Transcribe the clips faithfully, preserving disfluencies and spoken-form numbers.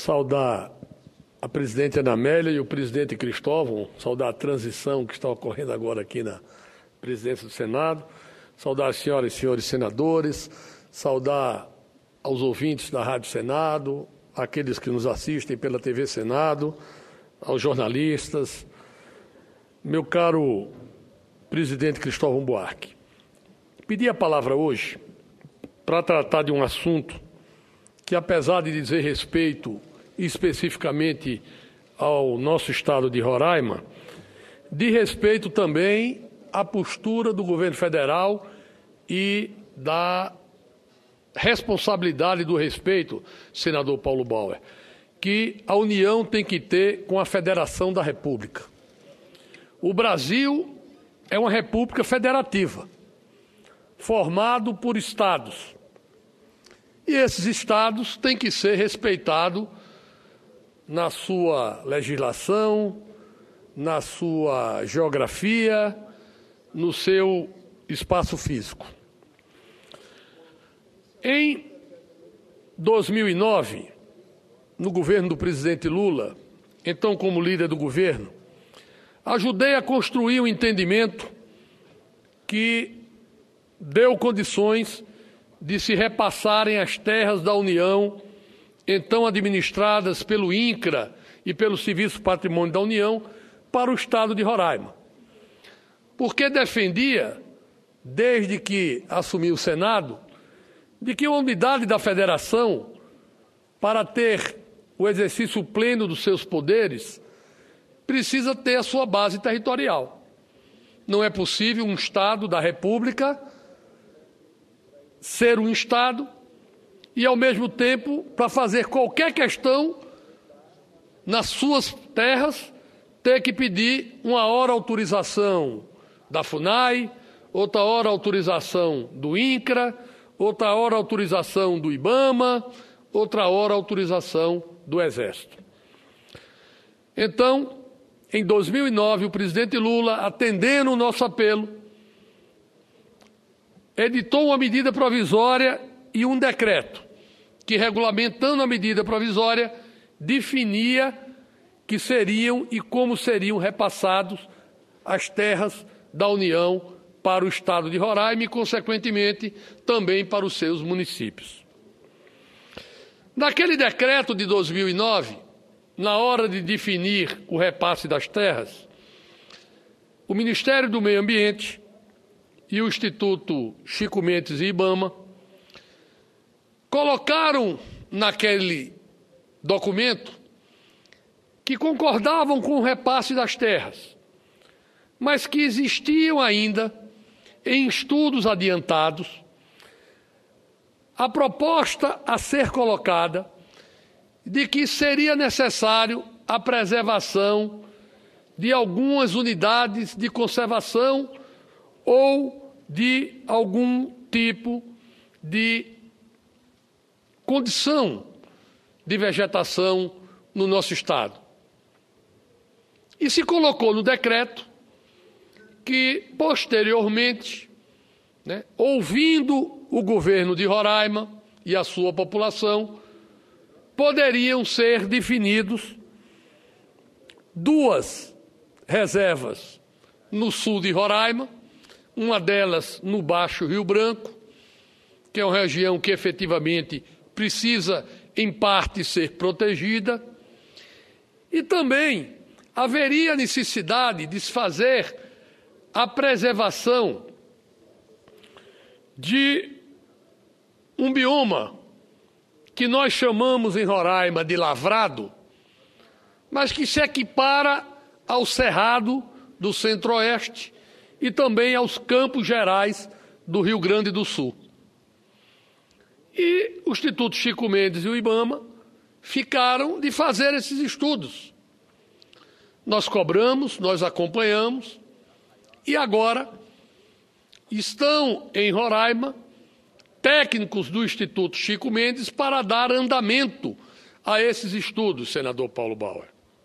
saudar a presidente Ana Amélia e o presidente Cristóvão, saudar a transição que está ocorrendo agora aqui na presidência do Senado, saudar as senhoras e senhores senadores, saudar aos ouvintes da Rádio Senado, aqueles que nos assistem pela T V Senado, aos jornalistas. Meu caro presidente Cristóvão Buarque, pedi a palavra hoje para tratar de um assunto que, apesar de dizer respeito especificamente ao nosso estado de Roraima, diz respeito também à postura do governo federal e da responsabilidade do respeito, senador Paulo Bauer, que a União tem que ter com a Federação da República. O Brasil é uma república federativa, formado por estados. E esses estados têm que ser respeitados na sua legislação, na sua geografia, no seu espaço físico. Em dois mil e nove, no governo do presidente Lula, então como líder do governo, ajudei a construir um entendimento que deu condições de se repassarem as terras da União, então administradas pelo INCRA e pelo Serviço Patrimônio da União, para o estado de Roraima. Porque defendia, desde que assumi o Senado, de que a unidade da federação, para ter o exercício pleno dos seus poderes, precisa ter a sua base territorial. Não é possível um Estado da República ser um Estado e, ao mesmo tempo, para fazer qualquer questão nas suas terras, ter que pedir uma hora autorização da FUNAI, outra hora autorização do INCRA, outra hora autorização do IBAMA, outra hora autorização do Exército. Então, em dois mil e nove, o presidente Lula, atendendo o nosso apelo, editou uma medida provisória e um decreto que, regulamentando a medida provisória, definia que seriam e como seriam repassados as terras da União para o estado de Roraima e, consequentemente, também para os seus municípios. Naquele decreto de dois mil e nove, na hora de definir o repasse das terras, o Ministério do Meio Ambiente e o Instituto Chico Mendes e IBAMA colocaram naquele documento que concordavam com o repasse das terras, mas que existiam ainda, em estudos adiantados, a proposta a ser colocada de que seria necessário a preservação de algumas unidades de conservação ou de algum tipo de condição de vegetação no nosso estado. E se colocou no decreto que, posteriormente, né, ouvindo o governo de Roraima e a sua população, poderiam ser definidos duas reservas no sul de Roraima, uma delas no Baixo Rio Branco, que é uma região que efetivamente precisa, em parte, ser protegida, e também haveria necessidade de se fazer a preservação de um bioma que nós chamamos em Roraima de lavrado, mas que se equipara ao Cerrado do Centro-Oeste e também aos Campos Gerais do Rio Grande do Sul. E o Instituto Chico Mendes e o IBAMA ficaram de fazer esses estudos. Nós cobramos, nós acompanhamos, e agora estão em Roraima técnicos do Instituto Chico Mendes para dar andamento a esses estudos, senador Paulo Bauer.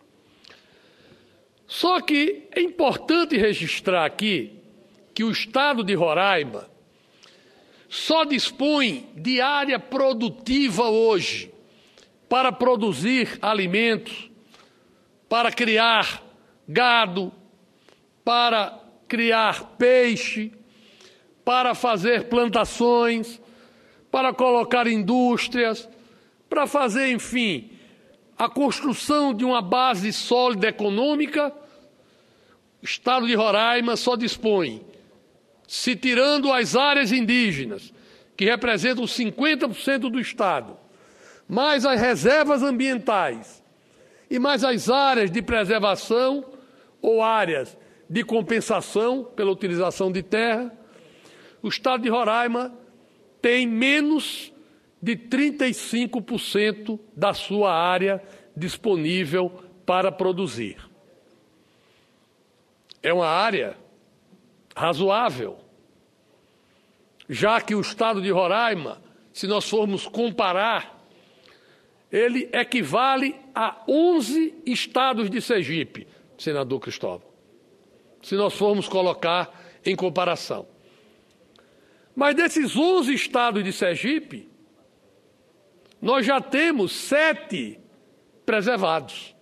Só que é importante registrar aqui que o estado de Roraima só dispõe de área produtiva hoje para produzir alimentos, para criar gado, para criar peixe, para fazer plantações, para colocar indústrias, para fazer, enfim, a construção de uma base sólida econômica. O Estado de Roraima só dispõe, se tirando as áreas indígenas, que representam cinquenta por cento do Estado, mais as reservas ambientais e mais as áreas de preservação ou áreas de compensação pela utilização de terra, o Estado de Roraima tem menos de trinta e cinco por cento da sua área disponível para produzir. É uma área razoável, já que o Estado de Roraima, se nós formos comparar, ele equivale a onze estados de Sergipe, senador Cristóvão, se nós formos colocar em comparação. Mas desses onze estados de Sergipe, nós já temos sete preservados.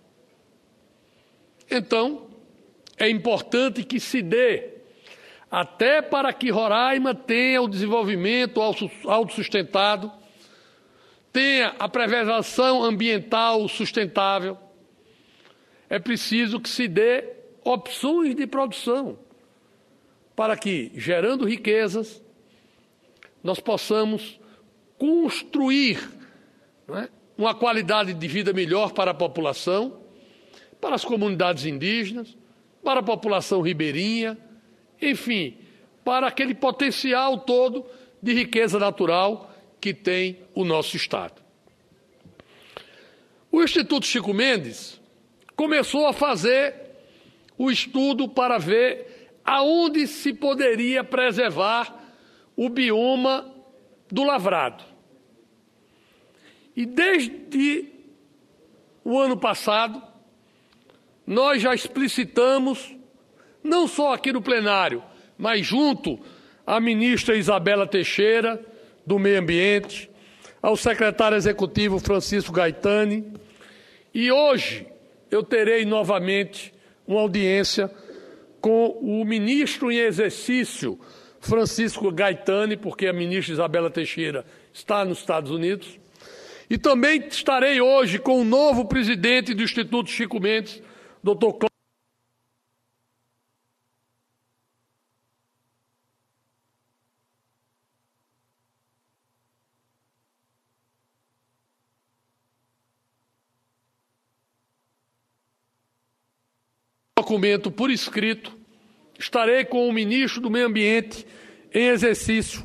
Então, é importante que se dê, até para que Roraima tenha o desenvolvimento autossustentado, tenha a preservação ambiental sustentável, é preciso que se dê opções de produção, para que, gerando riquezas, nós possamos construir, não é, uma qualidade de vida melhor para a população, para as comunidades indígenas, para a população ribeirinha, enfim, para aquele potencial todo de riqueza natural que tem o nosso Estado. O Instituto Chico Mendes começou a fazer o estudo para ver aonde se poderia preservar o bioma do lavrado. E desde o ano passado, nós já explicitamos, não só aqui no plenário, mas junto à ministra Isabela Teixeira, do Meio Ambiente, ao secretário executivo Francisco Gaitani, e hoje eu terei novamente uma audiência com o ministro em exercício, Francisco Gaitani, porque a ministra Isabela Teixeira está nos Estados Unidos, e também estarei hoje com o novo presidente do Instituto Chico Mendes, doutor Cláudio. Documento por escrito, estarei com o ministro do Meio Ambiente em exercício,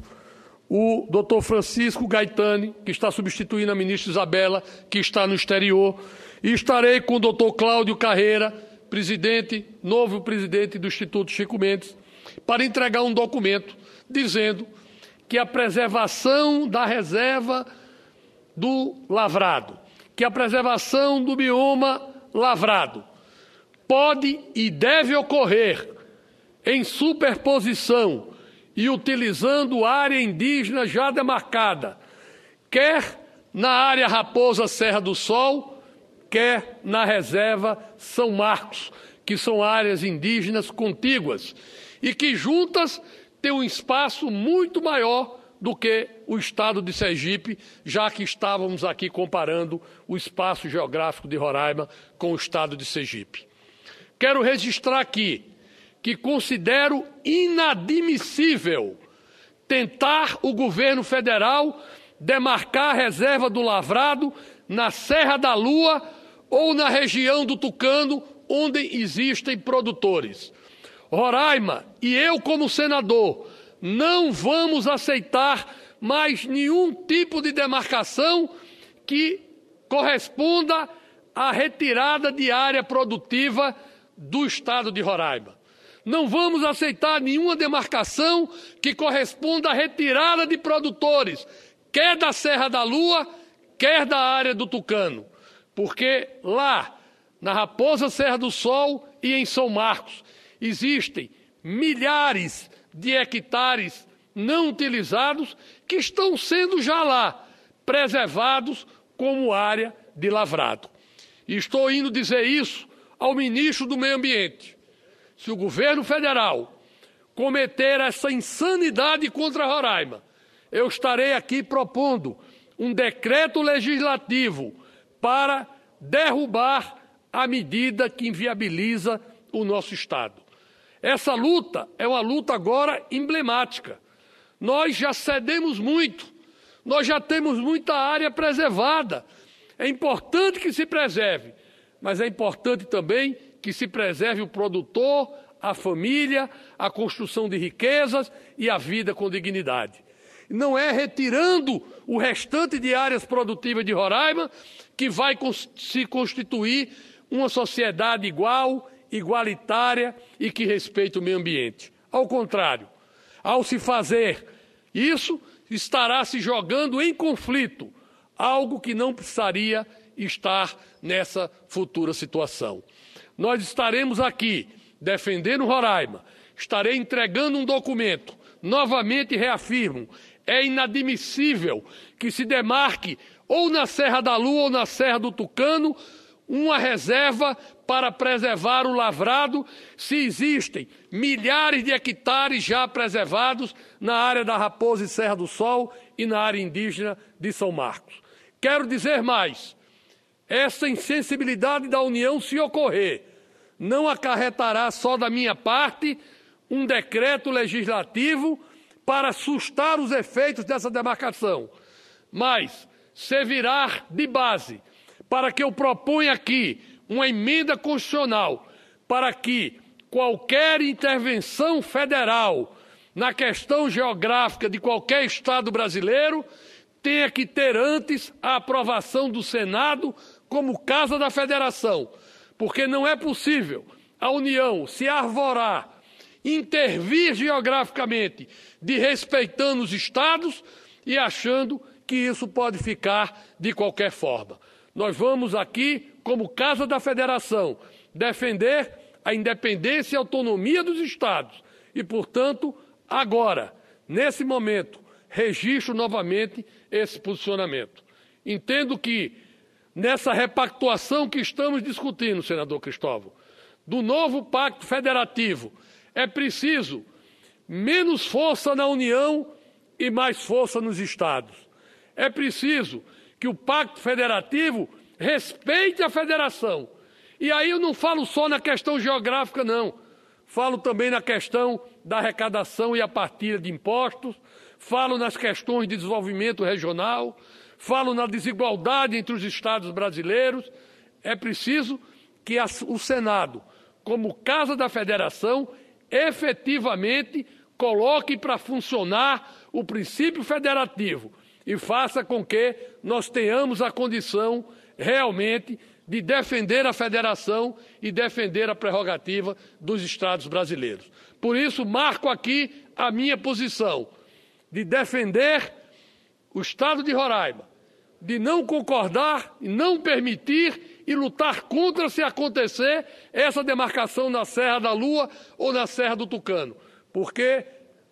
o doutor Francisco Gaitani, que está substituindo a ministra Isabela, que está no exterior, e estarei com o doutor Cláudio Carreira, presidente, novo presidente do Instituto Chico Mendes, para entregar um documento dizendo que a preservação da reserva do lavrado, que a preservação do bioma lavrado pode e deve ocorrer em superposição e utilizando área indígena já demarcada, quer na área Raposa Serra do Sol, quer na reserva São Marcos, que são áreas indígenas contíguas e que juntas têm um espaço muito maior do que o estado de Sergipe, já que estávamos aqui comparando o espaço geográfico de Roraima com o estado de Sergipe. Quero registrar aqui que considero inadmissível tentar o governo federal demarcar a reserva do lavrado na Serra da Lua ou na região do Tucano, onde existem produtores. Roraima e eu, como senador, não vamos aceitar mais nenhum tipo de demarcação que corresponda à retirada de área produtiva do estado de Roraima. Não vamos aceitar nenhuma demarcação que corresponda à retirada de produtores, quer da Serra da Lua, quer da área do Tucano, porque lá, na Raposa Serra do Sol e em São Marcos, existem milhares de hectares não utilizados que estão sendo já lá preservados como área de lavrado. E estou indo dizer isso ao ministro do Meio Ambiente. Se o governo federal cometer essa insanidade contra Roraima, eu estarei aqui propondo um decreto legislativo para derrubar a medida que inviabiliza o nosso Estado. Essa luta é uma luta agora emblemática. Nós já cedemos muito, nós já temos muita área preservada. É importante que se preserve, mas é importante também que se preserve o produtor, a família, a construção de riquezas e a vida com dignidade. Não é retirando o restante de áreas produtivas de Roraima que vai se constituir uma sociedade igual, igualitária e que respeite o meio ambiente. Ao contrário, ao se fazer isso, estará se jogando em conflito, algo que não precisaria estar nessa futura situação. Nós estaremos aqui defendendo Roraima, estarei entregando um documento, novamente reafirmo, é inadmissível que se demarque ou na Serra da Lua ou na Serra do Tucano uma reserva para preservar o lavrado, se existem milhares de hectares já preservados na área da Raposa e Serra do Sol e na área indígena de São Marcos. Quero dizer mais, essa insensibilidade da União, se ocorrer, não acarretará só da minha parte um decreto legislativo para assustar os efeitos dessa demarcação, mas servirá de base para que eu proponha aqui uma emenda constitucional para que qualquer intervenção federal na questão geográfica de qualquer estado brasileiro tenha que ter antes a aprovação do Senado como Casa da Federação, porque não é possível a União se arvorar, intervir geograficamente, desrespeitando os estados e achando que isso pode ficar de qualquer forma. Nós vamos aqui, como Casa da Federação, defender a independência e autonomia dos estados e, portanto, agora, nesse momento, registro novamente esse posicionamento. Entendo que, nessa repactuação que estamos discutindo, senador Cristóvão, do novo pacto federativo, é preciso menos força na União e mais força nos estados. É preciso que o pacto federativo respeite a federação. E aí eu não falo só na questão geográfica, não. Falo também na questão da arrecadação e a partilha de impostos, falo nas questões de desenvolvimento regional, falo na desigualdade entre os estados brasileiros. É preciso que o Senado, como Casa da Federação, efetivamente coloque para funcionar o princípio federativo e faça com que nós tenhamos a condição realmente de defender a federação e defender a prerrogativa dos estados brasileiros. Por isso, marco aqui a minha posição de defender o estado de Roraima, de não concordar e não permitir e lutar contra se acontecer essa demarcação na Serra da Lua ou na Serra do Tucano, porque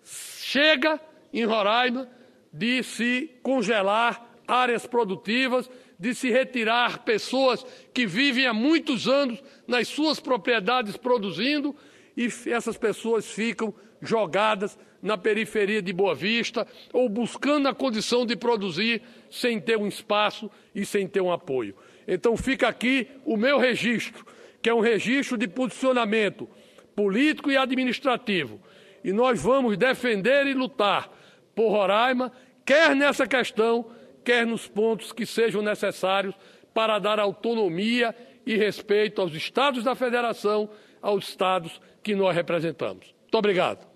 chega em Roraima de se congelar áreas produtivas, de se retirar pessoas que vivem há muitos anos nas suas propriedades produzindo e essas pessoas ficam jogadas na periferia de Boa Vista ou buscando a condição de produzir sem ter um espaço e sem ter um apoio. Então fica aqui o meu registro, que é um registro de posicionamento político e administrativo. E nós vamos defender e lutar por Roraima, quer nessa questão, quer nos pontos que sejam necessários para dar autonomia e respeito aos estados da federação, aos estados que nós representamos. Muito obrigado.